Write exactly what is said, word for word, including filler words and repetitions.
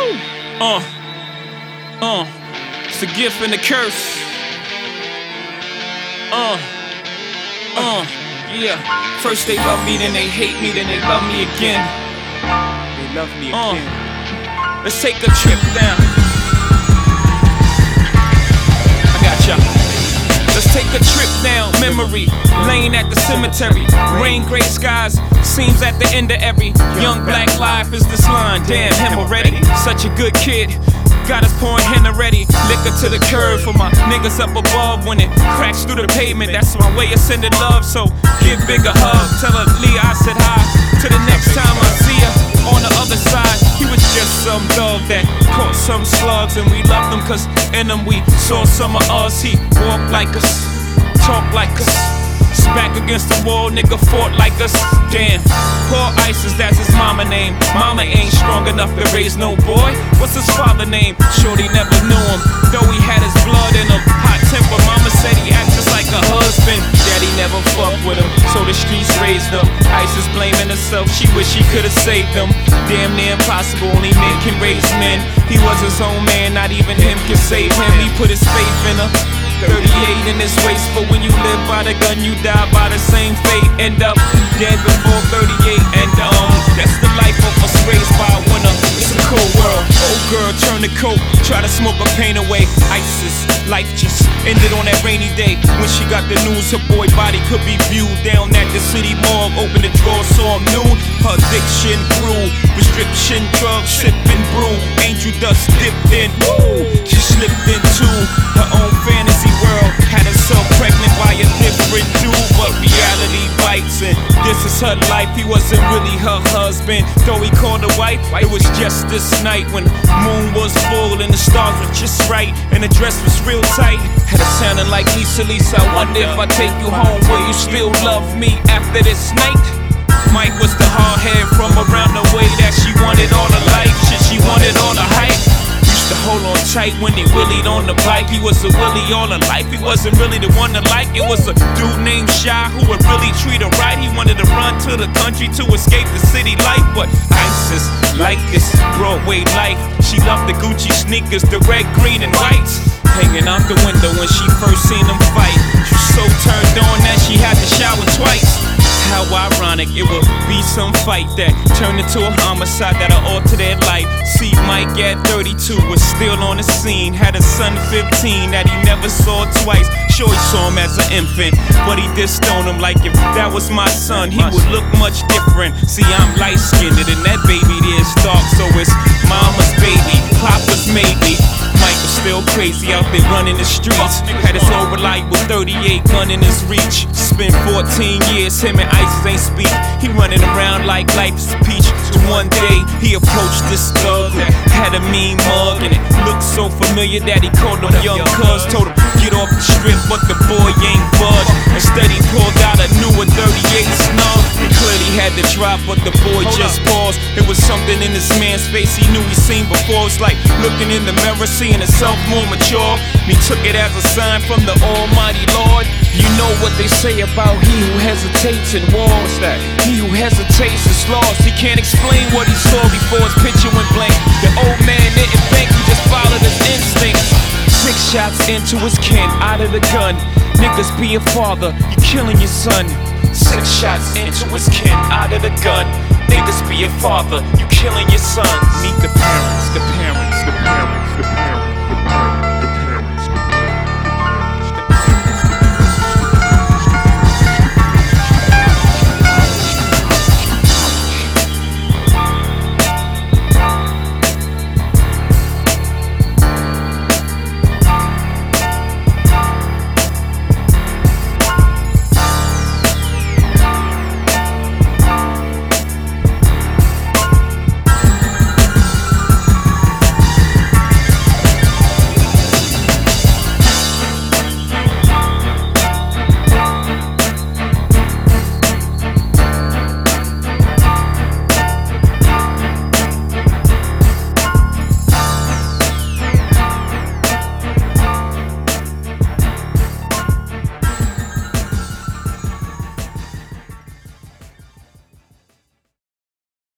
Uh, uh, it's a gift and a curse. Uh, uh, yeah. First they love me, then they hate me, then they love me again. They love me Uh, again. let's take a trip down. I got ya. Let's take a trip down memory lane at the cemetery. Rain, gray skies, seems at the end of every young black life is this line. Damn, him already. Such a good kid. Got us pouring hen already. Liquor to the curb for my niggas up above. When it cracks through the pavement, that's my way of sending love. So give big a hug. Tell her Leah I said hi. Till the next time I see her on the other side. He was just some dog that caught some slugs, and we loved him cause in him we saw some of us. He walked like us, talked like us, back against the wall, nigga fought like us. Damn, poor Isis, that's his mama name. Mama ain't strong enough to raise no boy. What's his father name? Shorty never knew him, though he had his blood in him. Hot temper, mama said he acts just like a husband. Daddy never fucked with him, so the streets raised him. Isis blaming herself, she wish she could've saved him. Damn near impossible, only men can raise men. He was his own man, not even him can save him. He put his faith in her. thirty-eight in his waist, but when you live by the gun, you die by the same fate. End up dead before thirty-eight, and um, that's the life of us raised by a winner. It's a cold world. Old girl turn the coat, try to smoke her pain away. Isis, life just ended on that rainy day when she got the news her boy body could be viewed down at the city morgue. Opened the drawer, saw him nude. Her addiction grew, restriction, drugs, sipping brew. Angel dust dipped in, woo. She slipped into her own fantasy world, had herself pregnant by a different dude, but reality bites, and this is her life. He wasn't really her husband, though he called her wife. It was just this night when moon was full and the stars were just right, and the dress was real tight. Had it sounding like Lisa, Lisa, I wonder if I take you home, will you still love me after this night? Mike was the hard head from around the way that she wanted all her life, shit, she wanted all the hype. To hold on tight when he willied on the bike. He was a willie all her life. He wasn't really the one to like. It was a dude named Shy who would really treat her right. He wanted to run to the country to escape the city life, but Isis like this Broadway life. She loved the Gucci sneakers, the red, green, and whites. Hanging out the window when she first seen him fight. She was so turned on that she had to shower twice. How ironic, it would be some fight that turned into a homicide that'll alter their life. See, Mike at thirty-two was still on the scene. Had a son fifteen that he never saw twice. Sure, he saw him as an infant, but he did stone him like if that was my son, he would look much different. See, I'm light-skinned and that baby there's dark, so it's mama's baby, papa's maybe. Mike was still crazy out there running the streets. Had his old reliable thirty-eight gun in his reach. Spent fourteen years, him and Isis ain't speak. He running around like life is a peach. So one day, he approached this thug who had a mean mug, and it looked so familiar that he called him Young Cuz. Told him, get off the strip, but the boy ain't budge. Instead, he pulled out a newer thirty-eight snub. He clearly had to drop, but the boy just paused. It was something in this man's face he knew he seen before. It's like looking in the mirror, seeing himself more mature. And he took it as a sign from the Almighty Lord. You know what they say about he who hesitates in war. What's that? He who hesitates is lost. He can't explain what he saw before his picture went blank. The old man didn't think, he just followed his instincts. Six shots into his kin, out of the gun. Niggas be a father, you killing your son. Six shots into his kin, out of the gun. Niggas be a father, you killing your son. Meet the parents, the parents, the parents, the parents.